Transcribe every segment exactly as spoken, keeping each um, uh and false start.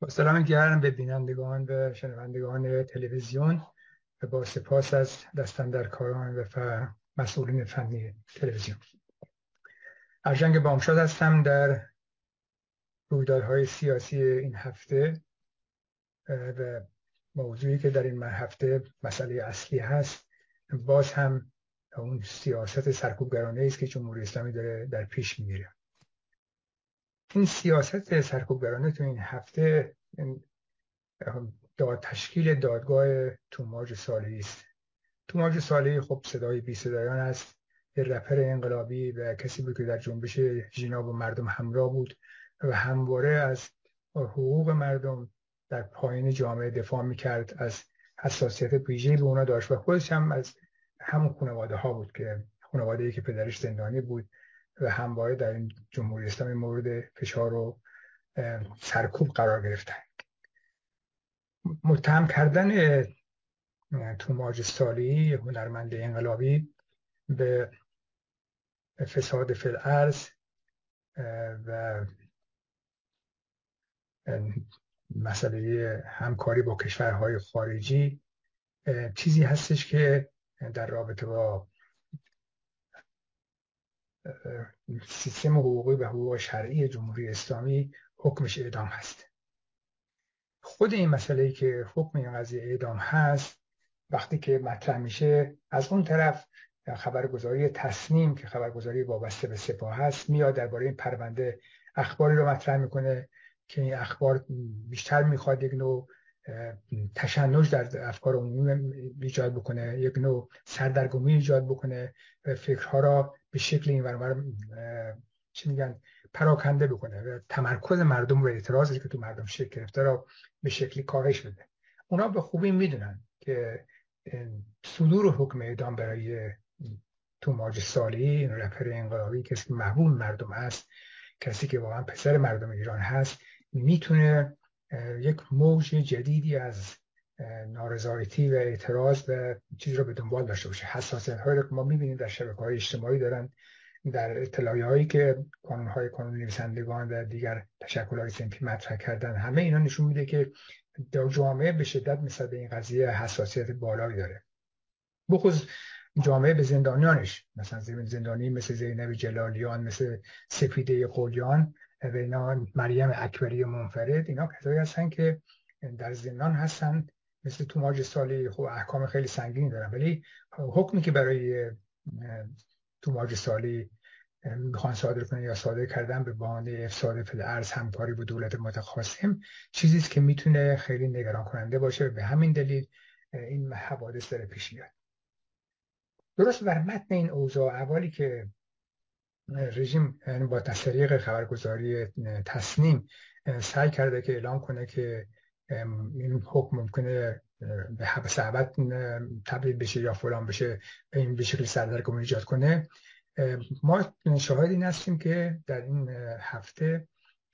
با سلام گرم به بینندگان و شنوندگان تلویزیون و با سپاس از دستاندرکاران و ف- مسئولین فنی تلویزیون. ارجنگ بامشاد هستم. در رویدادهای سیاسی این هفته و موضوعی که در این هفته مسئله اصلی هست باز هم اون سیاست سرکوبگرانه است که جمهوری اسلامی داره در پیش میگیره. این سیاست سرکوبگرانه تو این هفته داد تشکیل دادگاه توماج صالحی است. توماج صالحی خب صدای بی صدایان است، یه رپر انقلابی و کسی بود که در جنبش ژینا با مردم همراه بود و همواره از حقوق مردم در پایین جامعه دفاع میکرد، از حساسیت ویژه‌ای به اونا داشت و خودش هم از همون خانواده ها بود که خانواده‌ای که پدرش زندانی بود و همواره در این جمهوری اسلامی مورد فشار و سرکوب قرار گرفتن. متهم کردن توماج صالحی، هنرمند انقلابی، به فساد فی الارض و مسئله همکاری با کشورهای خارجی چیزی هستش که در رابطه با سیستم حقوقی و حقوق شرعی جمهوری اسلامی حکمش اعدام هست. خود این مسئله که حکم این قضیه اعدام هست وقتی که مطرح میشه، از اون طرف خبرگزاری تصنیم که خبرگزاری وابسته به سپاه هست میاد درباره این پرونده اخباری رو مطرح میکنه که این اخبار بیشتر میخواد یک نوع تشنج در افکار عمومی ایجاد بکنه، یک نوع سردرگمی ایجاد بکنه و فکرها را به شکل این ورور چی میگن پراکنده بکنه و تمرکز مردم و اعتراضی که تو مردم شکل گرفته را به شکلی کاهش بده. اونا به خوبی میدونن که صدور حکم اعدام برای توماج صالحی، رپر انقلابی، کسی که محبوب مردم است، کسی که واقعا پسر مردم ایران هست، میتونه یک موج جدیدی از نارضایتی و اعتراض و چیزی رو به دنبال داشته باشه. حساسیت هایی که ما میبینیم در شبکه‌های اجتماعی دارن، در اطلاعیه هایی که کانون‌های کانون نویسندگان و دیگر تشکل‌های صنفی مطرح کردن، همه اینا نشون میده که در جامعه به شدت مثل به این قضیه حساسیت بالایی داره. بخصوص جامعه به زندانیانش، مثلا زندانی مثل زینب جلالیان، مثل سپیده قلیان و اینا، مریم اکبری منفرد، اینا کسایی هستن که در زندان هستن مثل توماج صالحی. خب احکام خیلی سنگینی دارن، ولی حکمی که برای توماج صالحی میخوان صادر کنن یا صادر کردن به بهانه افساد فی الارض، همکاری با دولت متخاصم، چیزی است که میتونه خیلی نگران کننده باشه. به همین دلیل این حوادث داره پیش میاد. درست بر متن این اوضاع، اولی که رژیم با طریق خبرگزاری تصنیم سعی کرده که اعلام کنه که این حکم ممکنه به حبس ابد تبدیل بشه یا فلان بشه، این به شکل سردرگمی ایجاد کنه، ما شاهد این هستیم که در این هفته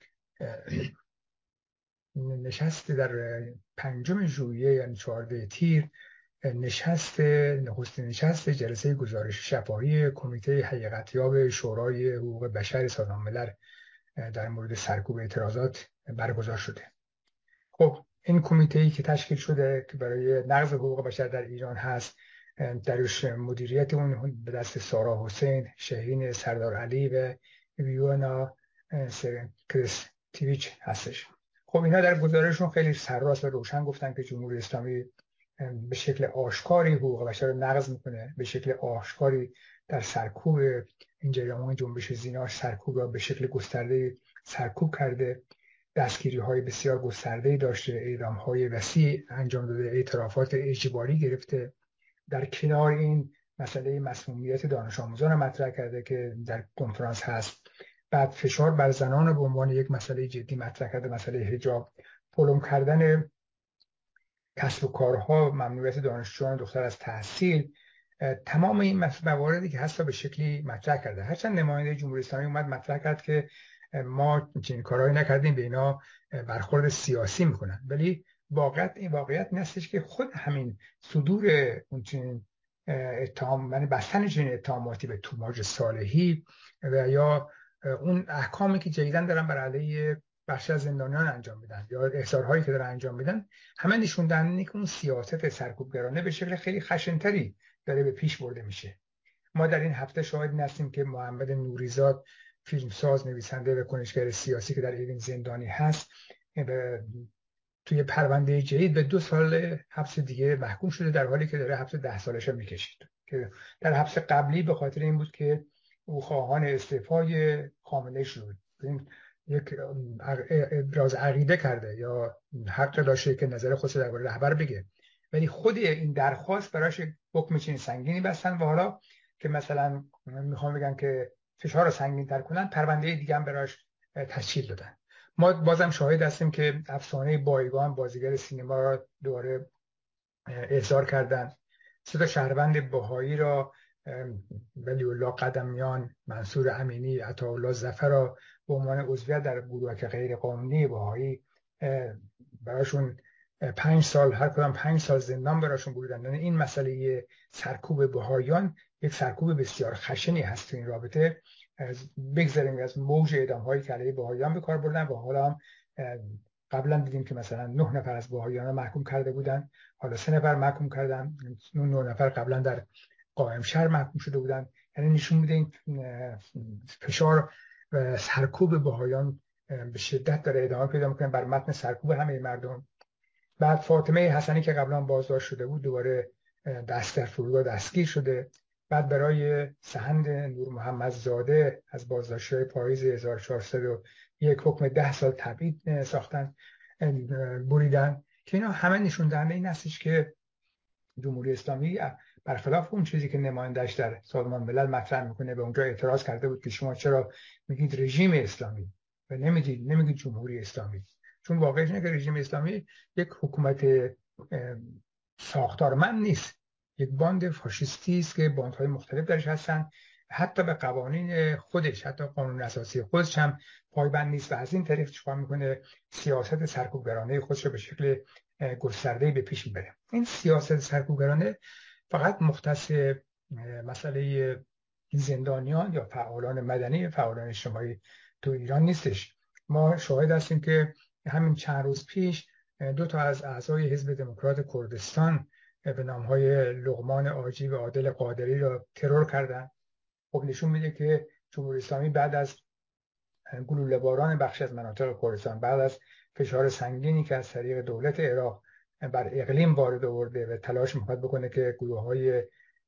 نشست در پنجم ژوئیه یعنی چهارده تیر، نشست نخستین نشست جلسه گزارش شفاهی کمیته حقیقتیاب شورای حقوق بشر سازمان ملل در مورد سرکوب اعتراضات برگزار شده. خب این کمیته‌ای که تشکیل شده که برای نقض حقوق بشر در ایران هست، درش مدیریت اون به دست سارا حسین، شهین سردار علی و ویونا کرستیویچ هستش. خب اینا در گزارششون خیلی سرراست و روشن گفتن که جمهوری اسلامی به شکل آشکاری حقوق بشر رو نقض میکنه، به شکل آشکاری در سرکوب این جریان جنبش زیناش سرکوب را به شکل گسترده سرکوب کرده، دستگیری های بسیار گسترده داشته، اعدام های وسیع انجام داده، اعترافات اجباری گرفته. در کنار این مسئله مسمومیت دانش آموزان مطرح کرده که در کنفرانس هست. بعد فشار بر زنان به عنوان یک مسئله جدی مطرح کرده، مسئله حجاب، پلم کردن کسب و کارها، ممنوعیت دانشجویان دختر از تحصیل، تمام این مواردی که هست به شکلی مطرح کرده. هرچند نماینده جمهوری اسلامی اومد مطرح کرد که ما چنین کارهایی نکردیم، به اینا برخورد سیاسی میکنن، ولی واقعیت این واقعیت نیستش که خود همین صدور اون چنین اتهام، یعنی بستن چنین اتهاماتی به توماج صالحی و یا اون احکامی که جدیداً دارن بر علیه بخش از زندانیان انجام میدن یا احضارهایی که دارن انجام میدن، همه نشون دهنده که اون سیاست سرکوبگرانه به شکل خیلی خشنتری داره به پیش برده میشه. ما در این هفته شاهد هستیم که محمد نوریزاد، فیلمساز، نویسنده و کنشگر سیاسی که در ایران زندانی هست، توی پرونده جدید به دو سال حبس دیگه محکوم شده، در حالی که داره حبس ده سالش میکشید، که در حبس قبلی به خاطر این بود که او خواهان استعفای خامنه‌ای شد، یک ابراز عقیده کرده یا حق داشته که نظر خودش درباره رهبر بگه، ولی خود این درخواست براش حکم چنین سنگینی بستن و حالا که مثلا میخوام بگن که فشار رو سنگین تر کنن، پرونده دیگه هم براش تشکیل دادن. ما بازم شاهد هستیم که افسانه بایگان، بازیگر سینما، را دوباره احضار کردن. سه تا شهروند بهایی را، ولی الله قدمیان، منصور امینی، عطاالله ظفر را به عنوان عضویت در گروهک غیر قانونی بهایی براشون پنج سال، هر کدام پنج سال زندان براشون بردن. یعنی این مسئله سرکوب بهاییان یک سرکوب بسیار خشنی هست تو این رابطه. بگذاریم از موج اعدام هایی که علیه بهاییان به کار بردن و حالا هم قبلا دیدیم که مثلا نه نفر از بهاییان محکوم کرده بودن، حالا سه نفر محکوم کردن، نه نفر قبلا در قائم شهر محکوم شده بودن. یعنی نشون میده این فشار و سرکوب بهاییان به شدت داره ادامه پیدا میکنه بر متن سرکوب همه مردم. بعد فاطمه حسنی که قبلا بازداشت شده بود دوباره دست در فرودگاه دستگیر شده. بعد برای سهند نور محمد زاده از بازداشت‌های پاییز هزار و چهارصد و یک حکم ده سال تبعید ساختن، بریدن، که اینا همه نشون دهنده این هستش که جمهوری اسلامی برخلاف اون چیزی که نمایندش در سازمان ملل مطرح میکنه، به اونجا اعتراض کرده بود که شما چرا میگید رژیم اسلامی و نمیگید نمیگید جمهوری اسلامی، چون واقعش اینه که رژیم اسلامی یک حکومت ساختارمند نیست، یک باند فاشیستی است که باندهای مختلف درش هستن، حتی به قوانین خودش، حتی قانون اساسی خودش هم پایبند نیست و از این طریق چیکار میکنه؟ سیاست سرکوبگرانه خودش رو به شکل گسترده‌ای به پیش میبره. این سیاست سرکوبگرانه فقط مختص مسئله زندانیان یا فعالان مدنی، فعالان اجتماعی تو ایران نیستش. ما شاهد هستیم که همین چند روز پیش دو تا از اعضای حزب دموکرات کردستان به نامهای لقمان آجی و عادل قادری را ترور کردن. خب نشون میده که جمهوری اسلامی بعد از گلوله باران بخش از مناطق کردستان، بعد از فشار سنگینی که از طریق دولت عراق بر اقلیم وارد آورده و تلاش میخواد بکنه که گروه‌های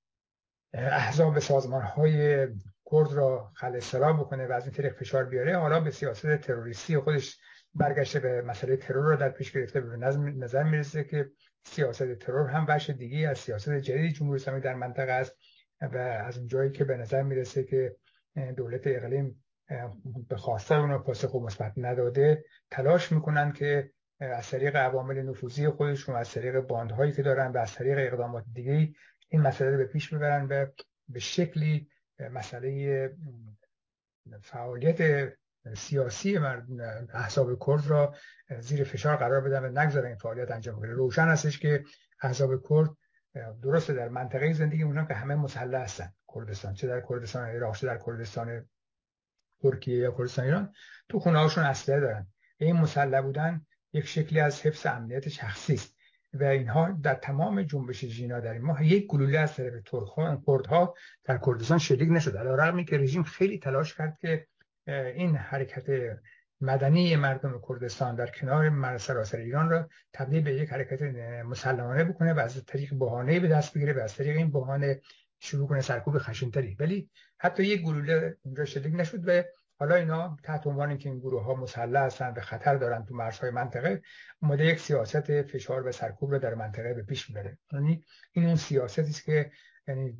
احزاب سازمان‌های کرد را خلأ بکنه و از این طریق فشار بیاره، حالا به سیاست تروریستی خودش برگشته، به مسئله ترور را در پیش گرفته. به نظر میرسه که سیاست ترور هم بخش دیگه از سیاست جدید جمهوری اسلامی در منطقه است و از اونجایی که به نظر میرسه که دولت اقلیم به خواسته اون پاسخ مثبت نداده، تلاش میکنن که از طریق عوامل نفوذی خودشون، از طریق باندهایی که دارن و از طریق اقدامات دیگه این مسئله رو به پیش ببرن و به شکلی مسئله فعالیت سیاسی احزاب کرد را زیر فشار قرار بدن و نگذارن این فعالیت انجام بده. روشن هستش که احزاب کرد درسته در منطقه زندگی اونجا که همه مسلح هستن، کردستان، چه در کردستان عراق چه در کردستان ترکیه یا کردستان ایران، تو خونه هاشون اسلحه دارن. این مسلح بودن یک شکلی از حفظ امنیت شخصی است و اینها در تمام جنبش ژینا در این ماه یک گلوله از طرف ترکان کردها در کردستان شلیک نشد، علیرغم اینکه رژیم خیلی تلاش کرد که این حرکت مدنی مردم کردستان در کنار سراسر ایران را تبدیل به یک حرکت مسلحانه بکنه و از طریق بهانه‌ای به دست بگیره و از طریق این بهانه شروع کنه سرکوب خشن‌تری، ولی حتی یک گلوله اونجا شلیک نشد و حالا اینا تحت عنوان که این گروه ها مسلح هستن و خطر دارن تو مرزهای منطقه، اومده یک سیاست فشار و سرکوب رو در منطقه به پیش میبره. یعنی این اون سیاستی است که یعنی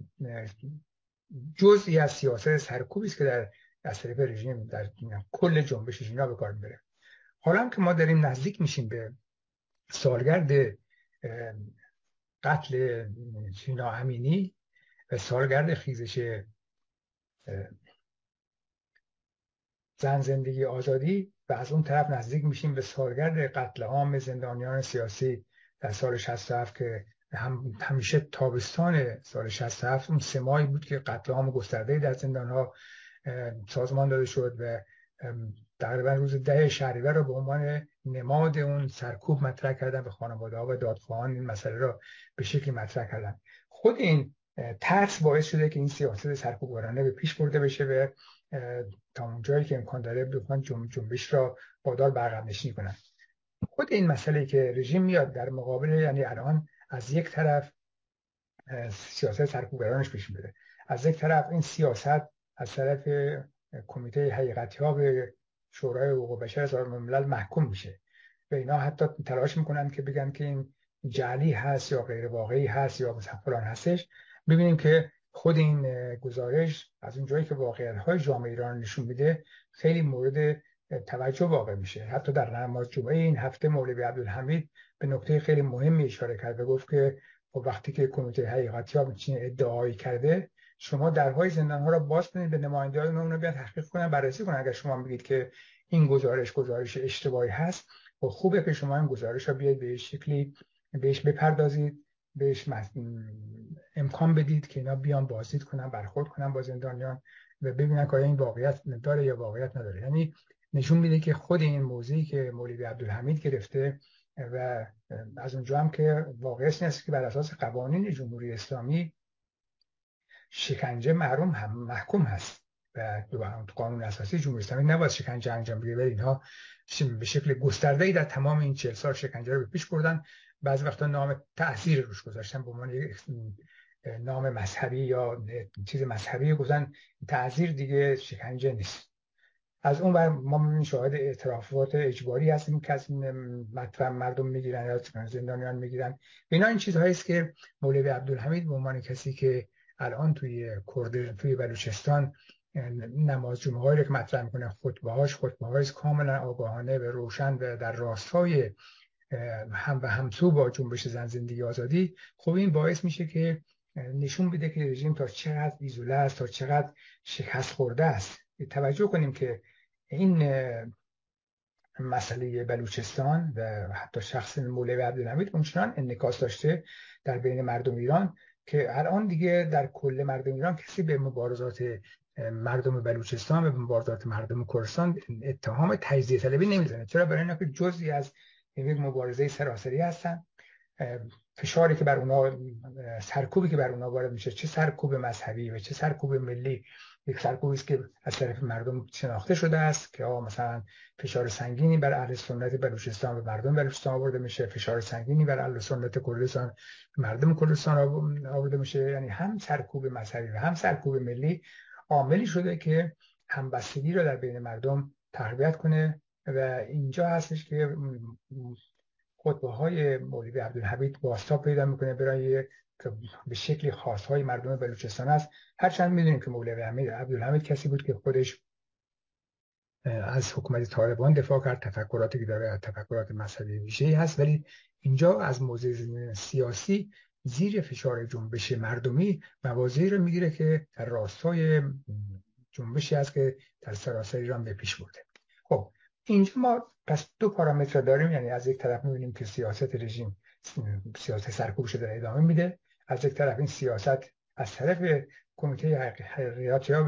جزئی از سیاست سرکوبی است که در از طریق رژیم در کل جنبش اینا به کار میبره. حالا هم که ما داریم نزدیک میشیم به سالگرد قتل سینا امینی و سالگرد خیزش زن زندگی آزادی و از اون طرف نزدیک میشیم به سالگرد قتل عام زندانیان سیاسی در سال شصت و هفت که هم همیشه تابستان سال شصت و هفت اون سه ماهی بود که قتل عام گسترده‌ای در زندان‌ها سازمان داده شد و تقریبا روز ده شهریور رو به عنوان نماد اون سرکوب مطرح کردن به خانواده‌ها و دادخواهان این مسئله را به شکلی مطرح کردن. خود این ترس باعث شده که این سیاست سرکوبگرانه به پیش برده بشه و تا اون جایی که امکان داره بخوان جنبش را وادار به عقب نشینی کنن. خود این مسئله که رژیم میاد در مقابل، یعنی الان از یک طرف سیاست سرکوبگرانش پیش میره، از یک طرف این سیاست از طرف کمیته حقیقتیاب شورای حقوق بشر سازمان ملل محکوم میشه و اینا حتی تلاش میکنن که بگن که این جعلی هست یا غیر واقعی هست یا مثلا فلان هستش. ببینیم که خود این گزارش از اون جایی که واقعیت‌های جامعه ایران نشون میده خیلی مورد توجه واقع میشه. حتی در نماز جمعه این هفته مولوی عبدالحمید به نکته خیلی مهمی اشاره کرد و گفت که وقتی که کمیته حقیقتیاب چنین ادعایی کرده، شما درهای زندان‌ها را باز کنید، به نمایندگان اون رو بیان تحقیق کنن، بررسی کنن. اگر شما میگید که این گزارش گزارش اشتباهی هست، و خوبه که شما این گزارش را بیاید به شکلی بهش بپردازید، بهش امکان بدید که اینا بیان بازدید کنن، برخورد کنن با زندانیان و ببینن که آیا این واقعیت داره یا واقعیت نداره. یعنی نشون میده که خود این موضوعی که مولوی عبدالحمید گرفته و از اونجا هم که واقعیت نیست که بر اساس قوانین جمهوری اسلامی شکنجه محروم هم محکوم هست و قانون اساسی جمهوری اسلامی نباید شکنجه انجام بده، ولی اینها به شکل گسترده‌ای در تمام این چهل سال شکنجه رو به پیش بردن. بعضی وقتا نام تأثیر روش گذاشتن به عنوان نام مذهبی یا چیز مذهبی گذاشتن، تأثیر دیگه شکنجه نیست. از اون بر ما شاهد اعترافات اجباری هستیم که از مطرح مردم میگیرن یا زندانیان میگیرن. اینا این چیزهایی است که مولوی عبدالحمید به عنوان کسی که الان توی کرد توی بلوچستان نماز جمعه رو که مطرح میکنه، خطبه‌هاش خطبه‌های کاملا آگاهانه و روشن و در راستای هم و همسو با جنبش زن زندگی آزادی، خب این باعث میشه که نشون بده که رژیم تا چقدر ایزوله است، تا چقدر شکست خورده است. توجه کنیم که این مسئله بلوچستان و حتی شخص مولوی عبدالحمید اونچنان انعکاس داشته در بین مردم ایران که الان دیگه در کل مردم ایران کسی به مبارزات مردم بلوچستان و به مبارزات مردم کردستان اتهام تجزیه طلبی نمیزنه. چرا؟ برای اینکه جزئی از یک مبارزه سراسری هستن. فشاری که بر اونا، سرکوبی که بر اونا وارد میشه، چه سرکوب مذهبی و چه سرکوب ملی، یک سرکوبی است که از طرف مردم شناخته شده است که آقا مثلا فشار سنگینی بر اهل سنت بلوچستان و مردم بلوچستان آورده میشه، فشار سنگینی بر اهل سنت کردستان مردم کردستان آورده میشه. یعنی هم سرکوب مذهبی و هم سرکوب ملی عاملی شده که همبستگی رو در بین مردم تقویت کنه و اینجا هستش که خطبه‌های مولوی عبدالحمید بازتاب پیدا میکنه برای که به شکلی خاص‌های مردم بلوچستان است. هرچند میدونیم که مولوی عبدالحمید کسی بود که خودش از حکومت طالبان دفاع کرد، تفکراتی که داره تفکرات مذهبی ویژه‌ای هست، ولی اینجا از موضع سیاسی زیر فشار جنبش مردمی مواضعی رو میگیره که در راستای جنبشی است که در سراسر ایران به پیش برده. خب اینجا ما پس دو پارامتر داریم، یعنی از یک طرف می‌بینیم که سیاست رژیم سیاست سرکوبش داره ادامه میده، از یک طرف این سیاست از طرف کمیته حقیقتیاب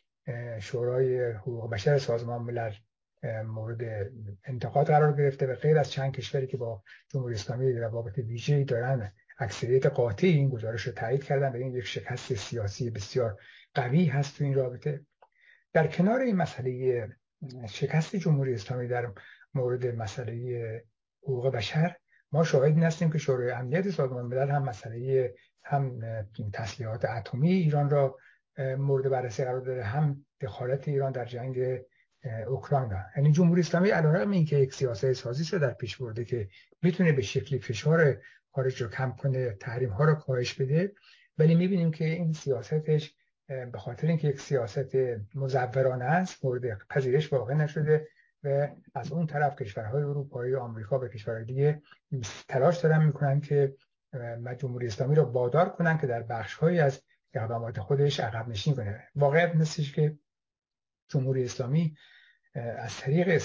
شورای حقوق بشر سازمان ملل مورد انتقاد قرار گرفته و غیر از چند کشوری که با جمهوری اسلامی روابط ویژه‌ای دارن اکثریت قاطعی این گزارش رو تایید کردن و این یک شکست سیاسی بسیار قوی هست تو این رابطه. در کنار این مسئله شکست جمهوری اسلامی در مورد مسئله حقوق بشر، ما شاهد هستیم که شورای امنیت سازمان ملل هم مسئله هم تسلیحات اتمی ایران را مورد بررسی قرار داده، هم دخالت ایران در جنگ اوکراین. یعنی جمهوری اسلامی علیرغم اینکه یک سیاست سازی شده در پیش برده که میتونه به شکلی فشار خارج رو کم کنه، تحریم ها رو کاهش بده، ولی میبینیم که این سیاستش به خاطر اینکه یک سیاست مزورانه است مورد پذیرش واقع نشده و از اون طرف کشورهای اروپایی و آمریکا و کشورهای دیگه تلاش دارن میکنن که جمهوری اسلامی رو وادار کنن که در بخش‌هایی از اقدامات خودش عقب نشینی کنه. واقعیت نیستش که جمهوری اسلامی از طریق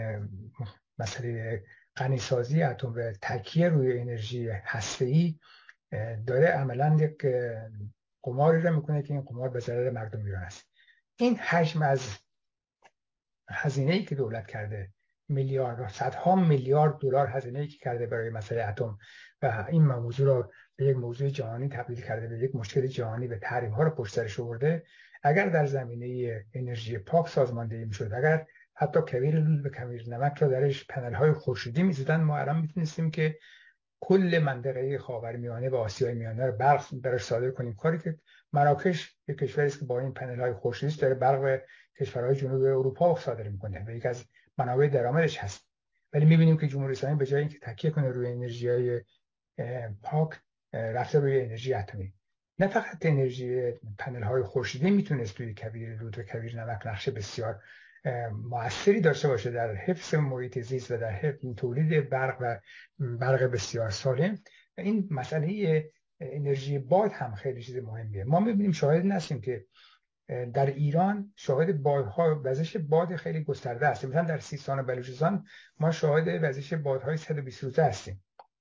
مسئله غنیسازی اتم و تکیه روی انرژی هسته‌ای داره عملاً یک قماری رو میکنه که این قمار به ضرر مردم ایران است. این حجم از هزینه‌ای که دولت کرده، میلیارد صدها میلیارد دلار هزینه‌ای که کرده برای مسئله اتم و این موضوع رو به یک موضوع جهانی تبدیل کرده، به یک مشکل جهانی، به تحریم‌ها رو پشت سرش آورده، اگر در زمینه انرژی پاک سازماندهی می‌شد، اگر حتی کویر لوله و کویر نمک رو درش پنل‌های خورشیدی می‌زدن، ما الان میتونستیم که کل منطقه خاورمیانه و آسیای میانه رو برق برش صادر کنیم، کاری که مراکش یک کشوری است که با این پنل‌های خورشیدی داره برق به کشورهای جنوب اروپا صادر میکنه و یک از منابع درآمدش هست. ولی میبینیم که جمهوری اسلامی به جای اینکه تکیه کنه روی انرژی‌های پاک، رفته روی انرژی اتمی. نه فقط انرژی پنل‌های خورشیدی میتونست توی کویر رود و کویر نمک نقش بسیار مؤثری داشته باشه در حفظ محیط زیست و در حفظ تولید برق و برق بسیار سالم. این مسئله انرژی باد هم خیلی چیز مهمیه. ما میبینیم، شاهد هستیم که در ایران شاهد بادها وزش باد خیلی گسترده هستیم. مثلا در سیستان و بلوچستان ما شاهد وزش بادهای صد و بیست روزه هستیم.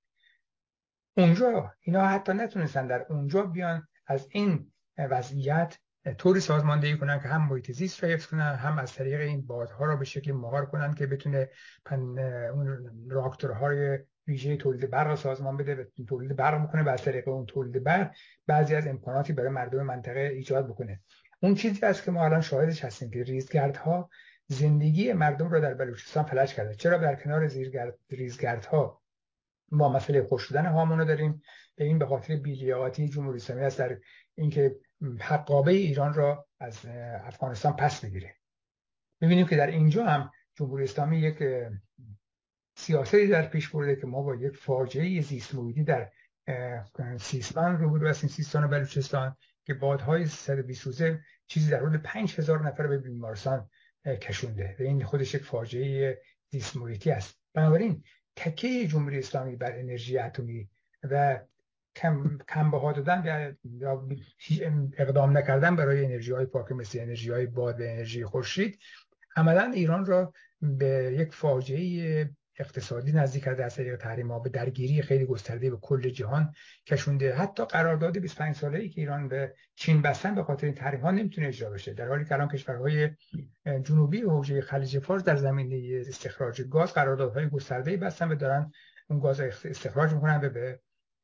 اونجا اینا حتی نتونستن در اونجا بیان از این وضعیت طوری سازماندهی کنن که هم محیط زیست رو حفظ کنن، هم از طریق این بادها رو به شکلی مهار کنن که بتونه اون راکتورهای ویژه تولید برق رو سازمان بده و تولید برق بکنه و از طریق اون تولید برق بعضی از امکاناتی برای مردم منطقه ایجاد بکنه. اون چیزی است که ما الان شاهدش هستیم که ریزگردها زندگی مردم رو در بلوچستان فلج کرده. چرا در کنار ریزگردها ما مسئله خشک شدن هامون داریم؟ به این به خاطر بی‌لیاقتی جمهوری اسلامی است در اینکه حقابه ایران را از افغانستان پس بگیره. می‌بینیم که در اینجا هم جمهوری اسلامی یک سیاستی در پیش برده که ما با یک فاجعه زیست محیطی در سیستان روبرو هستیم، سیستان و بلوچستان، که بادهای صد و بیست روزه چیزی در حدود پنج هزار نفر به بیمارستان کشونده و این خودش یک فاجعه زیست محیطی است. بنابراین تکیه جمهوری اسلامی بر انرژی اتمی و کم کم بها دادن یا اقدام نکردن برای انرژی های پاک مثل انرژی های باد و انرژی خورشید عملا ایران را به یک فاجعه اقتصادی نزدیک کرده، از طریق تحریم‌ها به درگیری خیلی گسترده به کل جهان کشونده. حتی قرارداد بیست و پنج ساله‌ای که ایران به چین بستن به خاطر این تحریم‌ها نمیتونه اجرا بشه، در حالی که الان کشورهای جنوبی حوزه خلیج فارس در زمینه استخراج گاز قراردادهای گسترده‌ای بستن و دارن اون گاز استخراج می‌کنن و به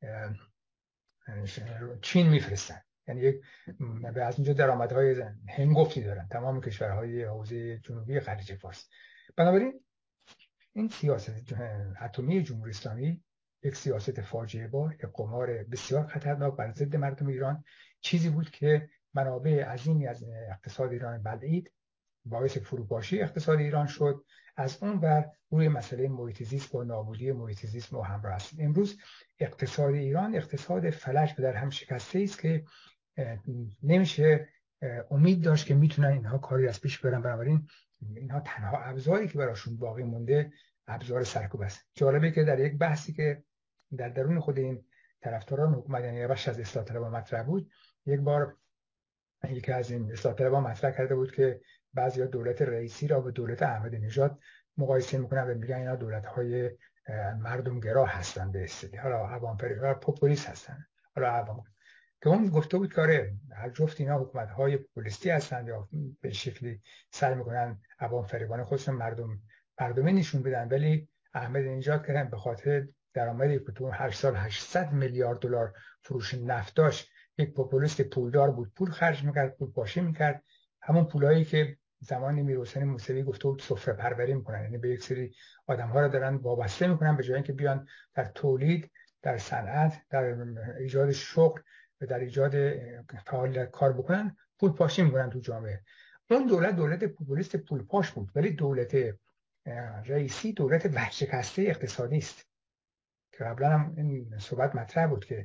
چین میفرستن. یعنی یک از اینجا درآمدهای هنگفتی دارن تمام کشورهای حوزه جنوبی خلیج فارس. بنابراین این سیاست اتمی جمهوری اسلامی یک سیاست فاجعه بار، یک قمار بسیار خطرناک بر ضد مردم ایران، چیزی بود که منابع عظیمی از اقتصاد ایران بلعید، باعث فروپاشی اقتصاد ایران شد. از اون بر روی مسئله محیط زیست با نابودی محیط زیست ما همراه است. امروز اقتصاد ایران اقتصاد فلج و در هم شکسته است که نمیشه امید داشت که میتونن اینها کاری از پیش برن. بنابراین اینها تنها ابزاری که براشون باقی مونده ابزار سرکوب است. جالبه که در یک بحثی که در درون خود این طرفداران حکومت، یعنی بخش از اصلاح طلبان مطرح بود، یک بار یکی از این اصلاح طلبان مطرح کرده بود که بعضیا دولت رئیسی را به دولت احمدی نژاد مقایسه میکنن و میگن اینا دولت‌های مردمگرا هستن، به اصطلاح حالا عوام‌پرست پوپولیست هستن. حالا عوام که اون گفته بود که آره هر جفت اینا حکومت‌های پوپولیستی هستند یا به شکلی سعی میکنن عوام فریبانه خودشون مردم مردمی نشون بدن، ولی احمدی نژاد که به خاطر درآمدی که تو هر سال هشتصد میلیارد دلار فروش نفت داشت، یک پوپولیست پولدار بود، پول خرج میکرد، پول پاشی میکرد، همون پولایی که زمان میرحسین موسوی گفته بود سفره پروری میکنن، یعنی به یک سری آدم‌ها رو دارن وابسته میکنن به جای اینکه بیان در تولید، در صنعت، در ایجاد شغل و در ایجاد فعالیت کار بکنن، پول پاشی میکنن تو جامعه. اون دولت دولت پوپولیست پول پاش بود، ولی دولت رئیسی دولت ورشکسته اقتصادی است که قبلا هم این صحبت مطرح بود که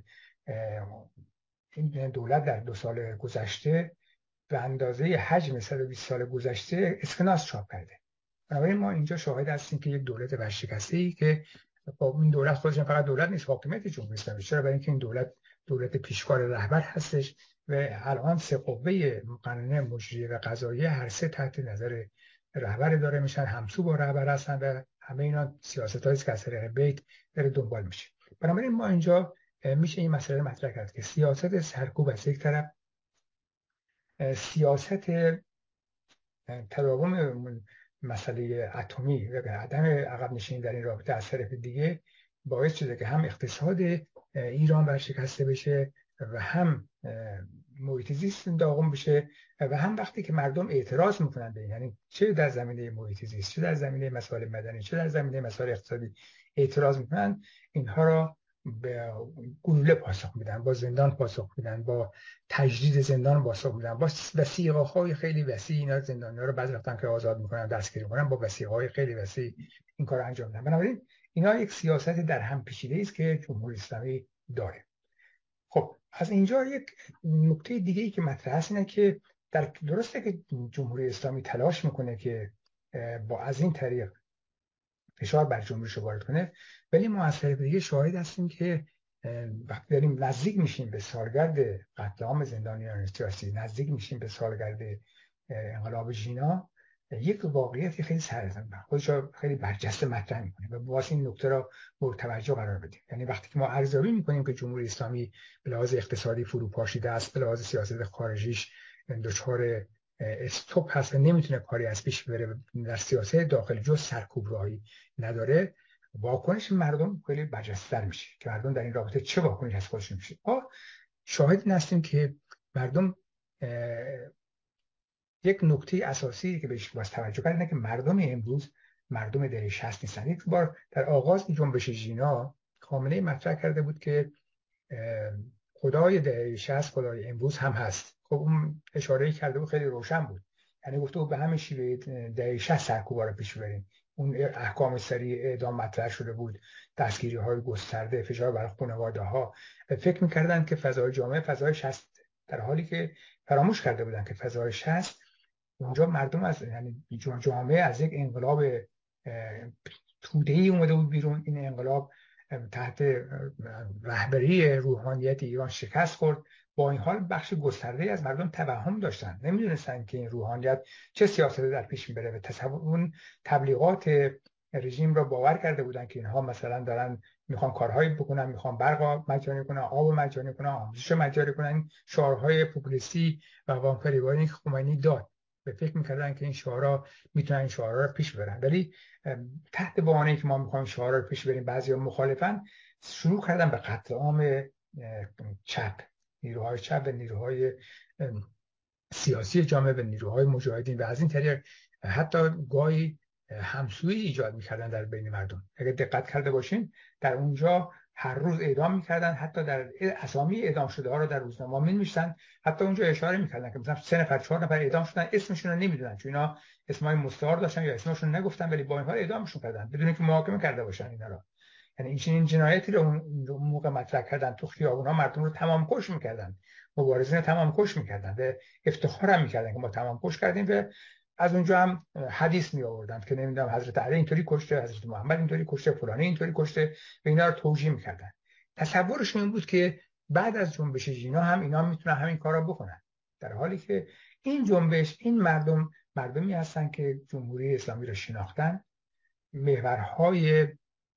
این دولت در دو سال گذشته به اندازه حجم صد و بیست سال گذشته اسکناس چاپ کرده. بنابراین ما اینجا شاهد هستیم که یک دولت ورشکسته‌ای که با این دولت خودش فقط دولت نیست، حاکمیت جمهوری اسلامی. چرا؟ برای اینکه این دولت دولت پیشکار رهبر هستش و الان سه قوه مقننه، مجریه و قضاییه هر سه تحت نظر رهبر داره میشن، همسو با رهبر هستن و همه اینا سیاستایی است که از طریق بیت داره دنبال میشه. بنابراین ما اینجا میشه این مسئله مطرح کرد که سیاست سرکوب از یک طرف، سیاست تداوم مسئله اتمی و عدم عقب نشینی در این رابطه از طرف دیگه باعث شده که هم اقتصاد ایران ورشکسته بشه و هم محیط زیست داغون بشه و هم وقتی که مردم اعتراض میکنن به این، یعنی چه در زمینه محیط زیست، چه در زمینه مسائل مدنی، چه در زمینه مسائل اقتصادی اعتراض میکنن، اینها را به گلوله پاسخ میدن، با زندان پاسخ میدن، با تجدید زندان پاسخ میدن، با وثیقه‌های خیلی وسیع اینا زندانی‌ها رو بعضی وقتا که آزاد میکنن دستگیر میکنن، با وثیقه‌های خیلی وسیع این کار انجام میدن. بنابراین اینا یک سیاست در هم پیچیده است که جمهوری اسلامی داره. خب از اینجا یک نکته دیگه ای که مطرح است اینه که در درسته که جمهوری اسلامی تلاش میکنه که با از این طریق فشار بر جمهوری رو وارد کنه، ولی ما از طرف دیگه شاهد هستیم که وقتی داریم نزدیک میشیم به سالگرد قتل عام زندانیان سیاسی، نزدیک میشیم به سالگرد انقلاب ژینا، یک واقعیتی خیلی سرزنده خودش خیلی برجسته مطرح میکنه و واسه این نکته را مورد توجه قرار بدیم. یعنی وقتی که ما ارزیابی میکنیم که جمهوری اسلامی به لحاظ اقتصادی فروپاشیده است، به لحاظ سیاست خارجیش دچار استوب هست و نمیتونه کاری از پیش ببره، در سیاست داخلی جز سرکوب‌راهی نداره، واکنش مردم خیلی برجسته‌تر میشه که مردم در این رابطه چه واکنشی از خودشون میشه. ما شاهد هستیم که مردم یک نکته اساسی که بهش باید توجه کنید اینه که مردم امروز مردم دهه شصت نیستن. یک بار در آغاز جنبش ژینا خامنه‌ای مطرح کرده بود که خدای دهه شصت خدای امروز هم هست. خب اون اشاره‌ای کرده بود خیلی روشن بود، یعنی گفته بود به همین شیوه دهه شصت سرکوبا رو پیش ببریم. اون احکام سریع اعدام مطرح شده بود، دستگیری‌های گسترده، فشار بر خانواده‌ها، فکر می‌کردن که فضای جامعه فضای شصت، در حالی که فراموش کرده بودن که فضای شصت اونجا مردم از یعنی جامعه از یک انقلاب توده‌ای اومده بود بیرون. این انقلاب تحت رهبری روحانیت ایران شکست خورد. با این حال بخش گسترده‌ای از مردم توهم داشتن، نمیدونستن که این روحانیت چه سیاستی در پیش میبره و تصور اون تبلیغات رژیم را باور کرده بودن که اینها مثلا دارن میخوان کارهایی بکنن، میخوان برق مجانی کنن، آب مجانی کنن، آموزش مجانی کنن، شعارهای پوپولیستی و وامفریبایی که خمینی داد. به فکر میکردن که این شعارها میتونن این شعارها رو پیش ببرن، ولی تحت بهانه‌ای که ما میخوایم شعارها رو پیش بریم بعضیا مخالفن، شروع کردن به قتل عام چپ، نیروهای چپ و نیروهای سیاسی جامعه و نیروهای مجاهدین، و از این طریق حتی گاهی همسویی ایجاد میکردن در بین مردم. اگر دقت کرده باشین در اونجا هر روز اعدام میکردن، حتی در اسامی اعدام شده ها رو در روزنامه می‌نوشتن، حتی اونجا اشاره میکردن که مثلا سه نفر چهار نفر اعدام شدن، اسمشون رو نمیدونن چون اینا اسمای مستعار داشتن یا اسمشون نگفتن، ولی با این حال اعدامشون کردن بدون اینکه محاکمه کرده باشن اینا رو. یعنی این جنایتی رو اون موقع مطرح کردن، تو خیابونا مردم رو تمام کش میکردن، مبارزین رو تمام کش میکردن و افتخار هم میکردن که ما تمام کش کردیم. و از اونجا هم حدیث می آوردن که نمیدونم حضرت علی اینطوری کشته، حضرت محمد اینطوری کشته، فلانی اینطوری کشته، و اینا رو توجیه میکردن. تصورشون این بود که بعد از جنبش ژینا هم اینا میتونن همین کارا بکنن، در حالی که این جنبش، این مردم مردمی هستن که جمهوری اسلامی رو شناختن، محورهای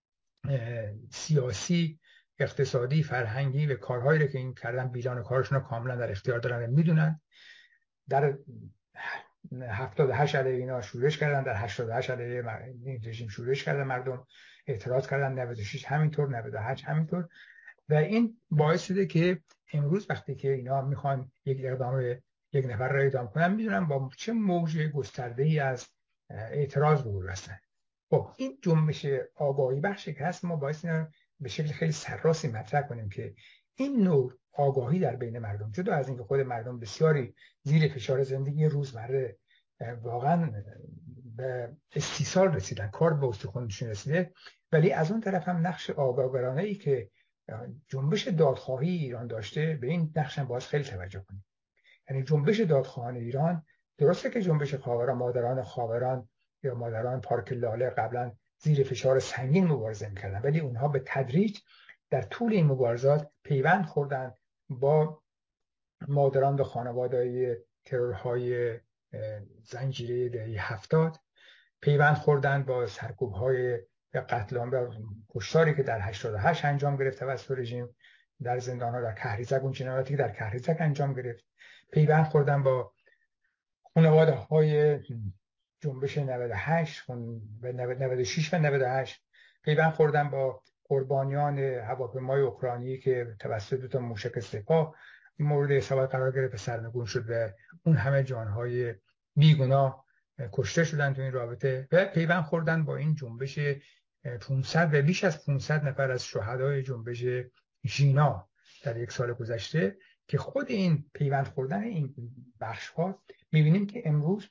سیاسی، اقتصادی، فرهنگی و کارهایی رو که این کردن بیلان کارشون رو کاملا در اختیار دارن و میدونن. در هفتاد و هشت علیه اینا شورش کردن، در هشتاد و هشت علیه این رژیم شورش کردن، مردم اعتراض کردن، نود و شش همینطور، نود و هشت همینطور، و این باعث شده که امروز وقتی که اینا میخوان یک اقدام یک نفر را اعدام کنن، میدونن با چه موج گسترده‌ای از اعتراض به وجود هستن. خب این جنبش آگاهی بخشی که هست، ما باعث اینا به شکل خیلی سرراسی مطرح کنیم که این نوع آگاهی در بین مردم، جدا از اینکه خود مردم بسیاری زیر فشار زندگی روزمره واقعا به استیصال رسیدن، کار به استخوانشون رسیده، ولی از اون طرف هم نقش آگاهانه‌ای که جنبش دادخواهی ایران داشته، به این نقش هم باید خیلی توجه کنیم. یعنی جنبش دادخواهان ایران، درسته که جنبش خاوران، مادران خاوران یا مادران پارک لاله قبلا زیر فشار سنگین مبارزه می‌کردن، ولی اونها به تدریج در طول این مبارزات پیوند خوردن با مادران و خانواده‌های ترورهای زنجیره دهه هفتاد، پیوند خوردن با سرکوب‌های قتل عام و کشتاری که در هشتاد و هشت انجام گرفت توسط رژیم در زندان‌ها، در کهریزک، اون جنایاتی که در کهریزک انجام گرفت، پیوند خوردن با خانواده‌های جنبش نود و هشت و نود و شش و نود و هشت پیوند خوردن با قربانیان هواپیمای اوکراینی که توسط دو تا موشک سپاه مورد حساب قرار گرفت و سرنگون شد و اون همه جانهای بیگناه کشته شدن تو این رابطه و پیوند خوردن با این جنبش پانصد و بیش از پانصد نفر از شهدای جنبش ژینا در یک سال گذشته که خود این پیوند خوردن این بخش ها می‌بینیم که امروز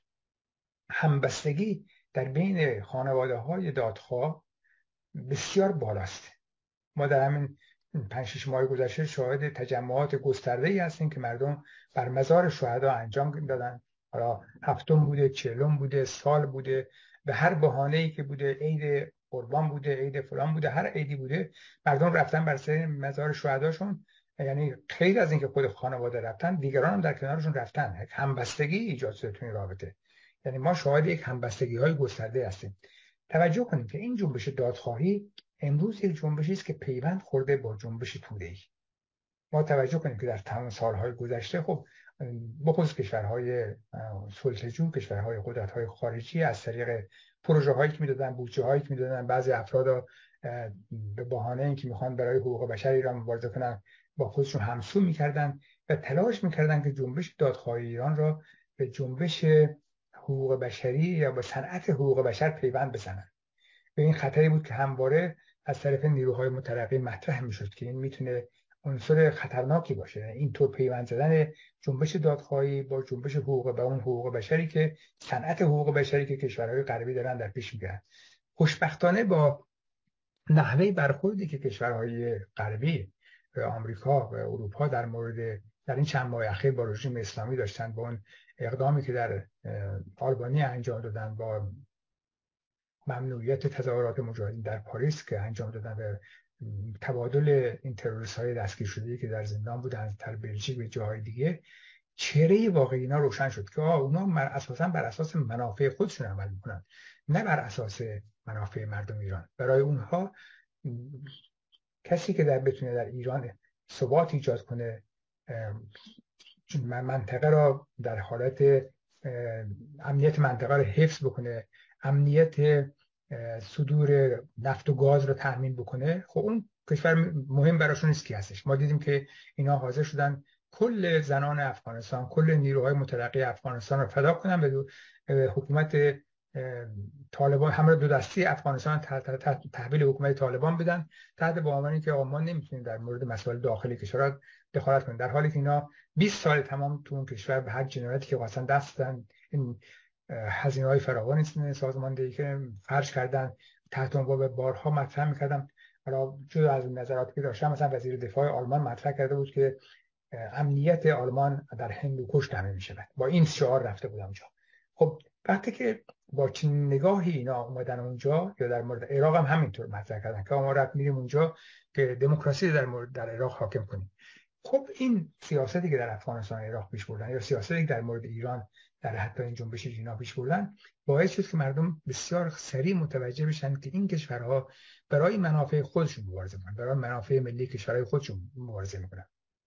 همبستگی در بین خانواده‌های دادخواه بسیار بالاست. ما در همین پنج شش ماه گذشته شاهد تجمعات گسترده‌ای هستیم که مردم بر مزار شهدا انجام دادن. حالا هفتم بوده، چهلم بوده، سال بوده، به هر بهانه‌ای که بوده، عید قربان بوده، عید فلان بوده، هر عیدی بوده، مردم رفتن بر سر مزار شهداشون. یعنی خیلی از اینکه خود خانواده رفتن، دیگران هم در کنارشون رفتن. همبستگی ایجاد شده تو این رابطه. یعنی ما شاهد یک همبستگی‌های گسترده هستیم. توجه کنیم که این جنبش دادخواهی امروز یک جنبشی است که پیوند خورده با جنبش توده‌ای. ما توجه کنیم که در تمام سالهای گذشته خب بخصوص کشورهای سلطه‌جو، کشورهای قدرت‌های خارجی از طریق پروژه هایی که میدادن، بودجه هایی که میدادن، بعضی افراد به بهانه اینکه میخوان برای حقوق بشر ایران مبارزه کنن با خودشون همسو میکردن و تلاش میکردن که جنبش دادخواهی ایران را به جنبش حقوق بشری یا به صنعت حقوق بشر پیوند بزنن. به این خطری بود که همواره از طرف نیروهای مترقی مطرح میشد که این میتونه عنصر خطرناکی باشه. این طور پیوند زدن جنبش دادخواهی با جنبش حقوق به اون حقوق بشری که صنعت حقوق بشری که کشورهای غربی دارن در پیش میگیرن. خوشبختانه با نحوه برخوردی که کشورهای غربی و آمریکا و اروپا در مورد در این چند ماه اخیر با رژیم اسلامی داشتن، با اون اقدامی که در آلبانی انجام دادن، با ممنوعیت تظاهرات مجاهدین در پاریس که انجام دادن و تبادل این تروریست های دستگیر شده که در زندان بودن در بلژیک و جاهای دیگه، چهره واقعی اینا روشن شد که اونا اساسا بر اساس منافع خودشون عمل میکنن، نه بر اساس منافع مردم ایران. برای اونها کسی که در بتونه در ایران ثبات ایجاد کنه، منطقه را در حالت امنیت منطقه را حفظ بکنه، امنیت صدور نفت و گاز رو تأمین بکنه، خب اون کشور مهم براشون نیست کی هستش. ما دیدیم که اینا حاضر شدن کل زنان افغانستان، کل نیروهای مترقی افغانستان رو فدا کنن به حکومت طالبان، همراه دو دستی افغانستان تحویل حکومت طالبان بدن، تحت عنوانی که آقا ما نمیتونیم در مورد مسائل داخلی کشور دخالت کنیم، در حالی که اینا بیست سال تمام تو اون کشور به هر جنایتی که واسه دست دادن، این هزینه‌های فراوانی سازماندهی که فرض کردن تحت عنوان بارها مطرح می‌کردم. حالا جدا از نظراتی که داشتم، مثلا وزیر دفاع آلمان مطرح کرده بود که امنیت آلمان در هندوکش تامین می‌شود، با این شعار رفته بودم اونجا. خب وقتی که با چنین نگاهی اینا اومدن اونجا، یا در مورد عراق هم همینطور مطرح کردن که ما رفت میریم اونجا که دموکراسی در مورد در عراق حاکم کنیم. خب این سیاستی که در افغانستان عراق پیش بردن، یا سیاستی که در مورد ایران در حتی این جنبش ژینا پیش بردن، باعث شد که مردم بسیار سریع متوجه بشن که این کشورها برای منافع خودشون مبارزه میکنن، برای منافع ملی کشورهای خودشون مبارزه میکنن.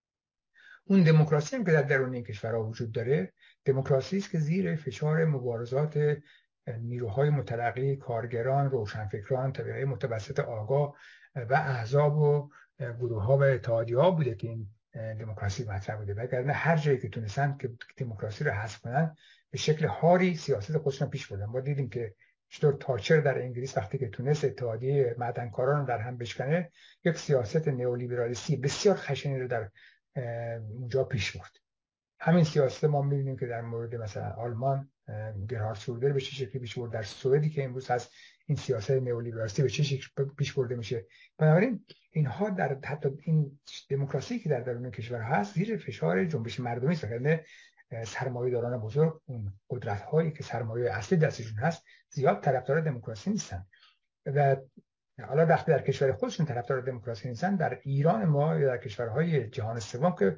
اون دموکراسی هم که در درون این کشورها وجود داره، دموکراسی است که زیر فشار مبارزات نیروهای مترقی، کارگران، روشنفکران، طبقه متوسط آگاه و احزاب و گروه‌ها و اتحادیه‌ها بوده که این دموکراسی مطرح بوده. وگرنه هر جایی که تونستن که دموکراسی رو حذف کنن، به شکل هاری سیاست خودشون پیش بردن. ما دیدیم که چطور تاچر در انگلیس وقتی که تونست اتحادیه معدنکاران رو در هم بشکنه، یک سیاست نئولیبرالیستی بسیار خشنی رو در اونجا پیش برد. همین سیاست ما می‌بینیم که در مورد مثلا آلمان گرهارد شرودر به چه شکلی پیش برد، در سوئدی که امروز هست این سیاست نئولیبرالیستی به چه شکلی پیش برده میشه. بنابراین اینها در حتی این دموکراسی که در درون کشور هست زیر فشار جنبش مردمی است. یعنی سرمایه‌داران بزرگ، اون قدرت‌هایی که سرمایه اصلی دستشون هست، زیاد طرفدار دموکراسی نیستن و حالا وقتی در کشور خودشون طرفدار دموکراسی نیستن، در ایران ما یا در کشورهای جهان سوم که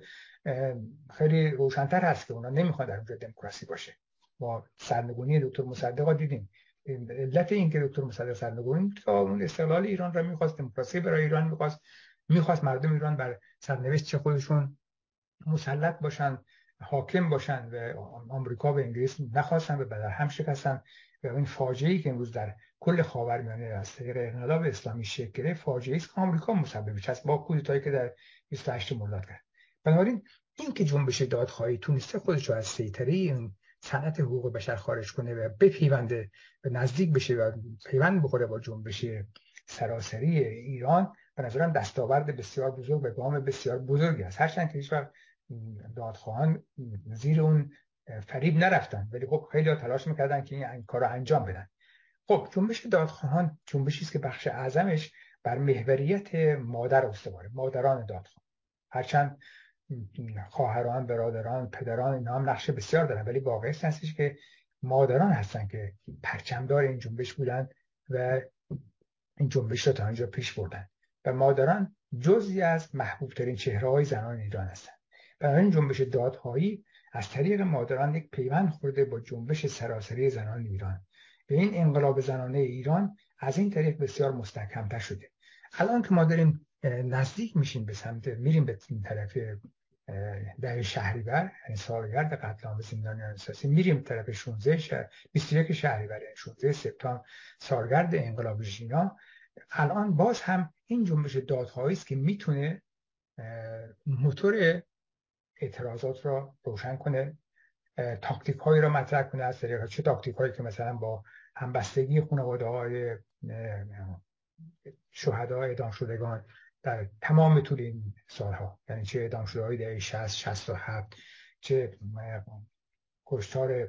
خیلی روشن‌تر هست که اونا نمیخوان در اونجا دموکراسی باشه. با سرنگونی دکتر مصدق دیدیم علت این که دکتر مصدق سرنگون تا اون استقلال ایران را میخواست، دموکراسی برای ایران میخواست، میخواست مردم ایران بر سرنوشت چه خودشون مسلط باشن، حاکم باشن و آمریکا و انگلیس نخواستن و بدر هم شکستن و این فاجعه‌ای که امروز در کل خاورمیانه از طریق انقلاب اسلامی شکل گرفت، فاجعه‌ای است که آمریکا مسببش است با کودتایی که در بیست و هشت مرداد کرد. بنابراین این که جنبش دادخواهی تونسته خودش رو از سیطره این صنعت حقوق بشر خارج کنه و بپیونده و نزدیک بشه و پیوند بخوره با جنبش سراسری ایران، به نظرم دستاورد بسیار بزرگ و گام بسیار بزرگی است. هرچند که هیچ وقت دادخواهان زیر اون فریب نرفتن، ولی خب خیلی تلاش میکردن که این کار رو انجام بدن. خب جنبش دادخواهان جنبشی است که بخش اعظمش بر محوریت مادر استواره، مادران دادخواه. هرچند خواهران، برادران، پدران اینا هم نقش بسیار دارن، ولی واقعیت هستش که مادران هستن که پرچمدار این جنبش بودن و این جنبش رو تا اینجا پیش بردن و مادران جزئی از محبوب ترین چهره های زنان ایران هستند. بنابراین جنبش دادخواهی از طریق مادران یک پیوند خورده با جنبش سراسری زنان ایران و این انقلاب زنانه ایران از این طریق بسیار مستحکم‌تر شده. الان که ما داریم نزدیک میشیم به سمت میریم به این طرف دهه شهریور، یعنی سالگرد قتل عام زندانیان اساسی، میریم به طرف شانزده بیست و یک شهریور، شانزده سپتامبر، سالگرد انقلاب ژینا. الان باز هم این جنبش دادخواهی است که میتونه موتور اعتراضات را روشن کنه، تاکتیک هایی را مطرح کنه از طریق چه تاکتیک هایی که مثلا با همبستگی خانواده های شهدا اعدام شدگان در تمام طول این سالها، یعنی چه اعدام شده های دهه شصت شصت و هفت، چه کشتار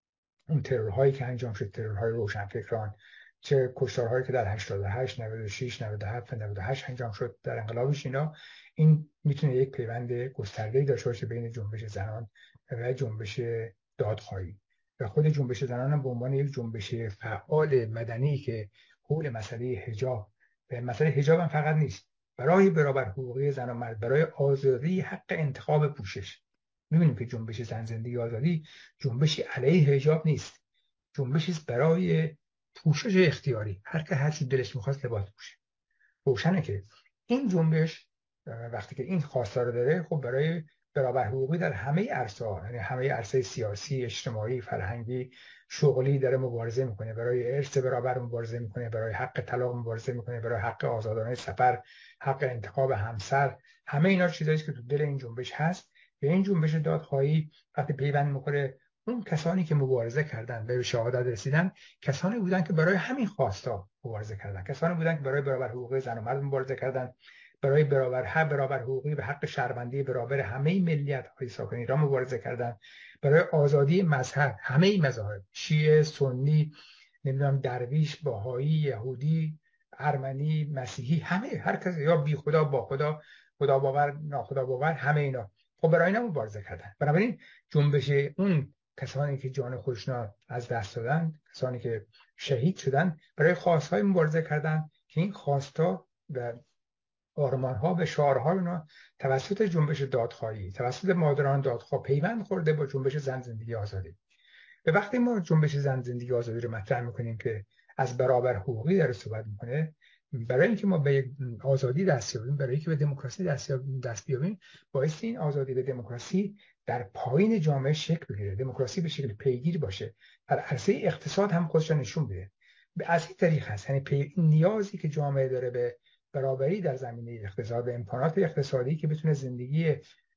اون ترورهایی که انجام شد، ترورهای روشنفکران، چه کشتارهایی که در هشتاد و هشت، نود و شش، نود و هفت و نود و هشت انجام شد در انقلاب ژینا، این میتونه یک پیوند گسترده‌ای داشته باشه بین جنبش زنان و جنبش دادخواهی و خود جنبش زنان هم به عنوان یک جنبش فعال مدنی که حول مسئله حجاب و مسئله حجاب هم فقط نیست، برای برابر حقوقی زن و مرد، برای آزادی حق انتخاب پوشش. می‌بینیم که جنبش زن زندگی آزادی جنبشی علیه حجاب نیست، جنبشی است برای پوشش اختیاری، هر که هر چی دلش می‌خواست لباس پوشه. روشنه که این جنبش وقتی که این خواسته رو داره، خب برای برابر حقوقی در همه عرصه‌ها، یعنی همه عرصه سیاسی، اجتماعی، فرهنگی، شغلی داره مبارزه میکنه، برای ارث برابر مبارزه میکنه، برای حق طلاق مبارزه میکنه، برای حق آزادانه سفر، حق انتخاب همسر. همه اینا چیزایی که تو دل این جنبش هست. به این جنبش دادخواهی وقتی پیوند میخوره، اون کسانی که مبارزه کردن به شهادت رسیدن، کسانی بودن که برای همین خواستا مبارزه کردن، کسانی بودن که برای برابر حقوق زن و مرد مبارزه کردن، برای برابر حق برابر حقوقی و حق شهروندی برابر همه ملیت‌های ساکن ایران مبارزه کردن، برای آزادی مذهب، همه مذاهب، شیعه، سنی، نمیدونم درویش، بهایی، یهودی، ارمنی، مسیحی، همه هر کس، یا بی خدا با خدا، خدا باور ناخدا باور، همه اینا خب برای اینا مبارزه کردن. بنابراین جنبش اون کسانی که جان خودشون از دست دادن، کسانی که شهید شدن، برای خواست‌های مبارزه کردن که این خواست‌ها و آرمان‌ها و شعارها اینا توسط جنبش دادخواهی، توسط مادران دادخواه پیوند خورده با جنبش زن زندگی آزادی. به وقتی ما جنبش زن زندگی آزادی رو مطرح می‌کنیم که از برابر حقوقی در صحبت می‌کنه، برای اینکه ما به آزادی دست یابیم، برای اینکه به دموکراسی دست دست بیابیم، باعث این آزادی به دموکراسی در پایین جامعه شکل بگیره، دموکراسی به شکل پیگیر باشه، در عرصه اقتصاد هم خودش نشون بده. به از این طریق هست، یعنی پی... نیازی که جامعه داره به برابری در زمینه اقتصاد و امکانات اقتصادی که بتونه زندگی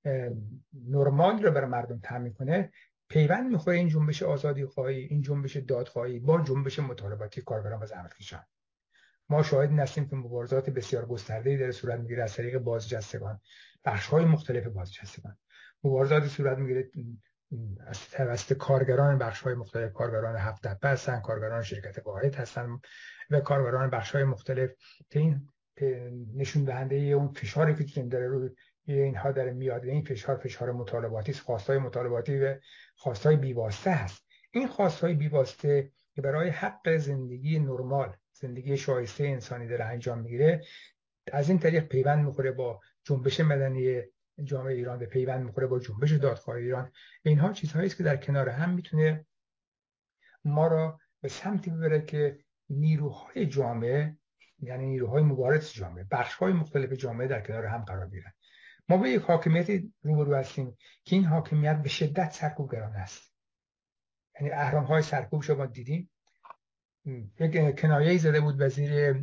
نرمال رو برای مردم تامین کنه، پیوند میخوره این جنبش آزادی خواهی، این جنبش دادخواهی با جنبش مطالباتی کارگران و زحمتکشان. ما شاهد هستیم که مبارزات بسیار گسترده‌ای در صورت میگیره از طریق بازنشستگان، بخش‌های مختلف بازنشستگان، مبارزاتی صورت میگیره از توسط کارگران بخش‌های مختلف، کارگران هفت تپه هستن، کارگران شرکت واحد هستن و کارگران بخش‌های مختلف که این نشون دهنده اون فشاری که تو داره روی اینها داره میاد. این فشار فشار مطالباتی است، خواستای مطالباتی و خواستای بیواسطه هست. این خواستای بیواسطه که برای حق زندگی نرمال، زندگی شایسته انسانی داره انجام میگیره، از این طریق پیوند میخوره با جنبش مدنی جامعه ایران، به پیوند میخوره با جنبش دادخواهی ایران. اینها چیزهایی است که در کنار هم میتونه ما را به سمتی ببره که نیروهای جامعه، یعنی نیروهای مبارز جامعه، بخش‌های مختلف جامعه در کنار هم قرار بگیرن. ما به یک حاکمیتی روبرو هستیم که این حاکمیت به شدت سرکوبگرانه است. یعنی اهرام‌های سرکوب شما دیدیم، یک کنایه‌ای زده بود وزیر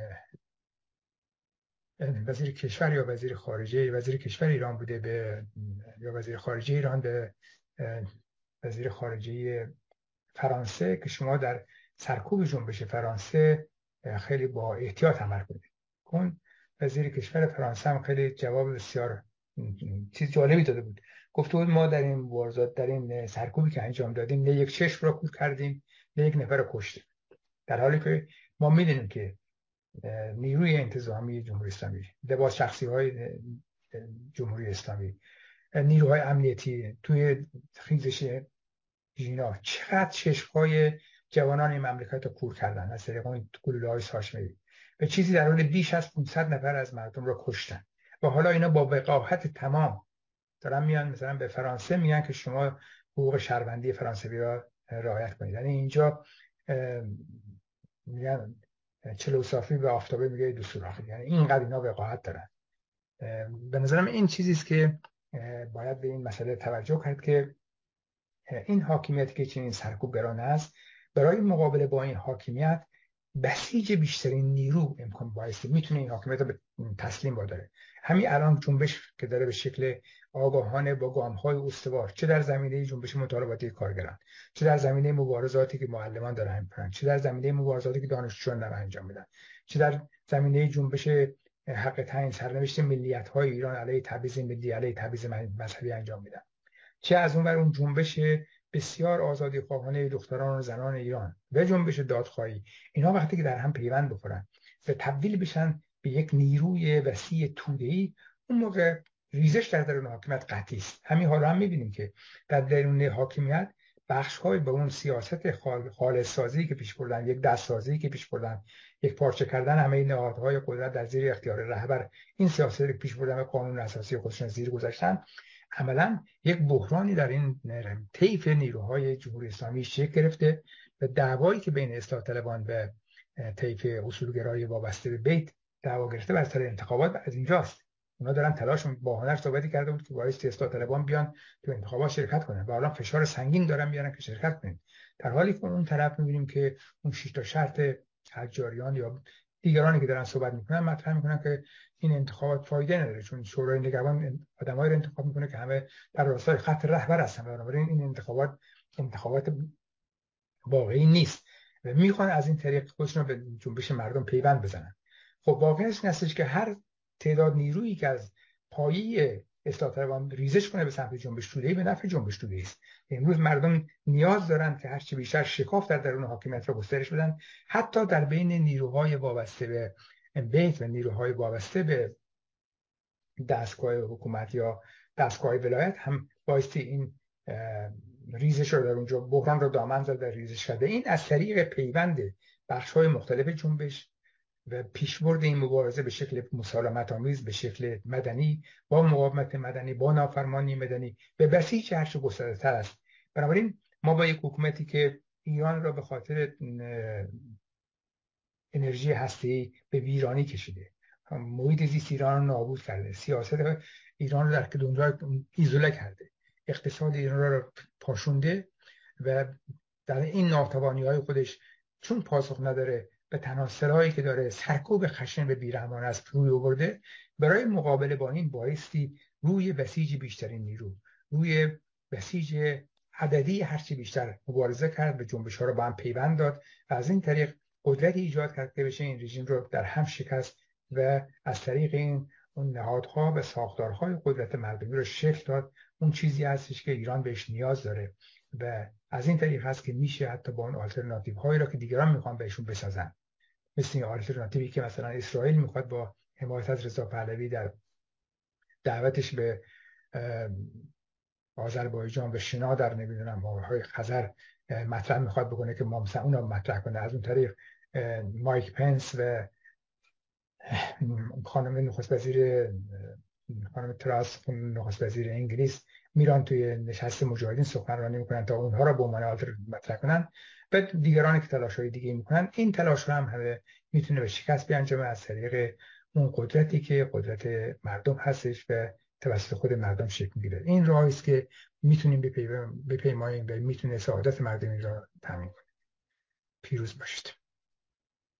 وزیر کشور یا وزیر خارجه وزیر کشور ایران بوده به یا وزیر خارجه ایران به وزیر خارجه فرانسه که شما در سرکوب جنبش فرانسه خیلی با احتیاط عمل کنید. اون وزیر کشور فرانسه هم خیلی جواب بسیار چیز جالبی داده بود. گفته بود ما در این مبارزات در این سرکوبی که انجام دادیم نه یک چشم را کور کردیم نه یک نفر را کشتیم، در حالی که ما میدونیم که نیروی انتظامی جمهوری اسلامی، لباس شخصی های جمهوری اسلامی، نیروهای امنیتی توی خیزش اینا چقدر چشم‌های جوانان این مملکت رو کور کردن از طریق اون گلوله‌های ساچمه‌ای و چیزی در حدود بیش از پانصد نفر از مردم رو کشتن. و حالا اینا با وقاحت تمام دارن میان مثلا به فرانسه میگن که شما حقوق شهروندی فرانسوی را رعایت کنید. یعنی اینجا میگن چلو صافی به آفتابه میگه دو سوراخی، یعنی اینقدر اینا وقاحت دارن. به نظرم این چیزی است که باید به این مسئله توجه کرد که این حاکمیتی که چنین سرکوبگرانه است برای مقابله با این حاکمیت بسیج بیشترین نیرو امکان بایستی میتونه این حاکمیت رو به تسلیم واداره. همین الان جنبش که داره به شکل آگاهانه با گام‌های استوار، چه در زمینه جنبش مطالباتی کارگران، چه در زمینه مبارزاتی که معلمان دارن میکنن، چه در زمینه مبارزاتی که دانشجویان دارن انجام میدن، چه در زمینه جنبش حق تعیین سرنوشت ملیت‌های ایران علیه تبعیض ملی، علیه تبعیض مذهبی انجام میدن، چه از اون ور اون جنبش بسیار آزادی خواهانه دختران و زنان ایران و جنبش دادخواهی، اینا وقتی که در هم پیوند بخورن و تبدیل بشن به یک نیروی وسیع توده‌ای، اون موقع ریزش در درون حاکمیت قطعی است. همین حالا هم می‌بینیم که در درون حاکمیت بخش‌های به اون سیاست خالص سازی که پیش بردن، یک دست سازی که پیش بردن، یک پارچه کردن همه نهادهای قدرت در زیر اختیار رهبر، این سیاست رو پیش بردن و قانون اساسی خودشون زیر گذاشتن، عملاً یک بحرانی در این طیف نیروهای جمهوری اسلامی شکل گرفته و دعوایی که بین اصلاح طلبان و طیف اصولگرای وابسته به بیت دعوا گرفته بر سر انتخابات از اینجاست. اونا دارن تلاش با هنر صحبتی کرده بود که باعث اصلاح طلبان بیان تو انتخابات شرکت کنن و الان فشار سنگین دارن میارن که شرکت کنن، در حالی که اون طرف میبینیم که اون شش تا شرط حجاریان یا دیگرانی که دارن صحبت میکنن مطرح میکنن که این انتخابات فایده نداره، چون شورای نگهبان آدمایی رو انتخاب میکنه که همه در راستای خط رهبر هستن، بنابراین این انتخابات انتخابات واقعی نیست و میخوان از این طریق خودشون رو به جنبش مردم پیوند بزنن. خب واقعیش این هستش که هر تعداد نیرویی که از پایه اصلاح طلبان ریزش کنه به سمت جنبش توده‌ای به نفع جنبش توده‌ای است. امروز مردم نیاز دارند که هرچی بیشتر شکاف در درون حاکمیت را گسترش بدن، حتی در بین نیروهای وابسته به بیت و نیروهای وابسته به دستگاه حکومت یا دستگاه ولایت هم بایستی این ریزش رو در اونجا بحران رو دامن زد در ریزش کرده. این از طریق پیوند بخش‌های مختلف جنبش و پیشبرد این مبارزه به شکل مسالمت آمیز، به شکل مدنی با مقاومت مدنی، با نافرمانی مدنی به بسیج هرچه گسترده‌تر است. بنابراین ما با یک حکومتی که ایران را به خاطر انرژی هسته‌ای به ویرانی کشیده، محیط زیست ایران رو نابود کرده، سیاست ایران رو در دنیا ایزوله کرده، اقتصاد ایران رو پاشونده و در این ناتوانی‌های خودش چون پاسخ نداره به تناسل‌هایی که داره سرکوب خشن به بیرحمانه است روی آورده، برای مقابله با این بایستی روی بسیج بیشترین نیرو، روی بسیج عددی هرچی بیشتر مبارزه کرد، به جنبش‌ها رو با هم پیوند داد و از این طریق قدرتی ایجاد کرد که بشه این رژیم رو در هم شکست و از طریق این اون نهادها و ساختارهای قدرت مردمی رو شکل داد. اون چیزی هستش که ایران بهش نیاز داره و از این طریق هست که میشه حتی با اون آلترناتیو هایی را که دیگران میخوان بهشون بسازن، مثل این آلترناتیوی که مثلا اسرائیل میخواد با حمایت از رضا پهلوی در دعوتش به آذربایجان و شنا در نمیدونم های خزر مطرح میخواد بکنه که ما مثلا اون رو مطرح کنه. از اون طریق مایک پنس و خانم نخست وزیر خانم تراس نخست وزیر انگلیس میرن توی نشست مجاهدین سخنرانی میکنن تا اونها را به عنوان آلتر مطرح کنن و دیگرانی که تلاش‌های دیگه میکنن. این تلاش هم همه میتونه به شکست بیانجامه از طریق اون قدرتی که قدرت مردم هستش و توسط خود مردم شکل میگیره. این راهی است که میتونیم بپیماییم و میتونه سعادت مردم را تامین کنه. پیروز باشید.